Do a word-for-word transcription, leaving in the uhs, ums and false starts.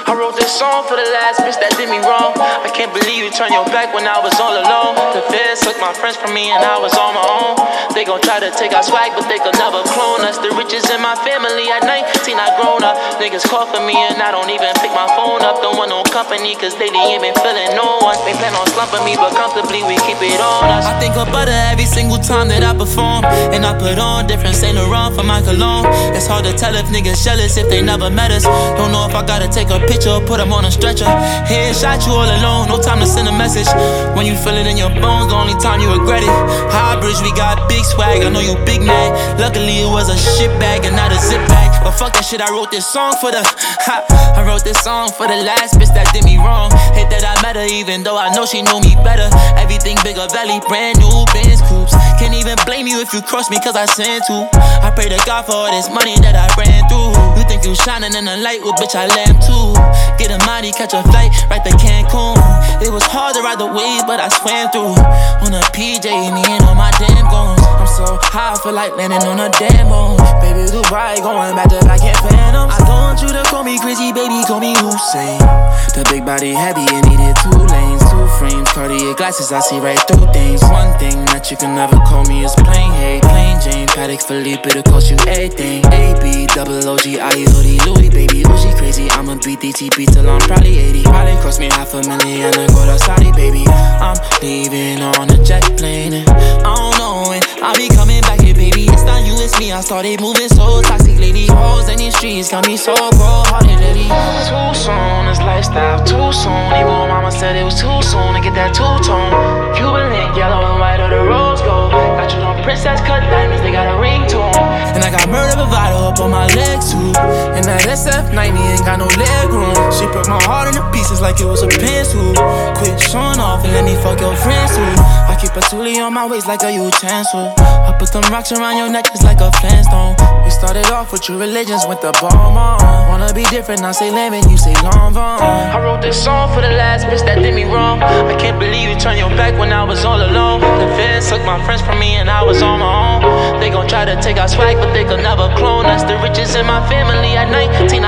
I wrote this song for the last bitch that did me wrong. I can't believe you turned your back when I was all alone. The feds took my friends from me and I was on my own. They gon' try to take our swag, but they could never clone us. The riches in my family at nineteen, I grown up. Niggas call for me and I don't even pick my phone up. Don't want no company, cause lately ain't been feeling no one. They plan on slumping me, but comfortably we keep it on us. I think of butter every single time that I perform, and I put on different Saint Laurent for my cologne. It's hard to tell if niggas jealous if they never met us. Don't know if I gotta take a picture or put them on a stretcher. Headshot you all alone, no time to send a message. When you feel it in your bones, the only time you regret it. High bridge, we got big swag, I know you big mad. Luckily it was a shit bag and not a zip bag. But fuck that shit, I wrote this song for the ha, I wrote this song for the last bitch that did me wrong. Hate that I met her even though I know she knew me better. Everything bigger valley, brand new Benz coupes. Can't even blame you if you cross me cause I sent to. I pray to God for all this money that I ran through. You think you shining in the light, well bitch I lamp too. Get a money, catch a flight, right to Cancun. It was hard to ride the waves, but I swam through. On a P J, me and all my damn goons. I'm so high, I feel like landing on a damn moon. Baby, Dubai, going back to back in Phantom. I don't want you to call me crazy, baby, call me Hussein. The big body heavy, it needed two lanes, two frames, Cartier glasses, I see right through things. One thing that you can never call me is plain hate. Plain Jane, Patek Philippe, it'll cost you everything. A B, double O G, I E hoodie, Louis, baby, oh she crazy. I'ma beat D T P till I'm probably eighty. Probably cost me half a million to go to Saudi, baby. I'm leaving on a jet plane and I don't know when I'll be coming back here, baby. It's not you, it's me. I started moving so toxic lately. Hoes in these streets got me so cold-hearted lately. Too soon, this lifestyle too soon. Even when mama said it was too soon to get that two-tone. Cuban link, yellow and white or the rose gold. Got you on princess cut diamonds, they got a ring to them. And I got murder bravado up on my legs too. And that S F ninety ain't got no leg room. She put my heart into pieces like it was a pencil. Quit showing off and let me fuck your friends too. I keep a toolie on my waist like a utensil. I put them rocks around your neck just like a flintstone. We started off with your religions with the bomb on. Wanna be different, I say lemon, you say long vaughn. I wrote this song for the last bitch that did me wrong. I can't believe you turned your back when I was all alone. The feds took my friends from me and I was on my own. They gon' try to take our swag, but they could never clone us. The riches in my family at nineteen,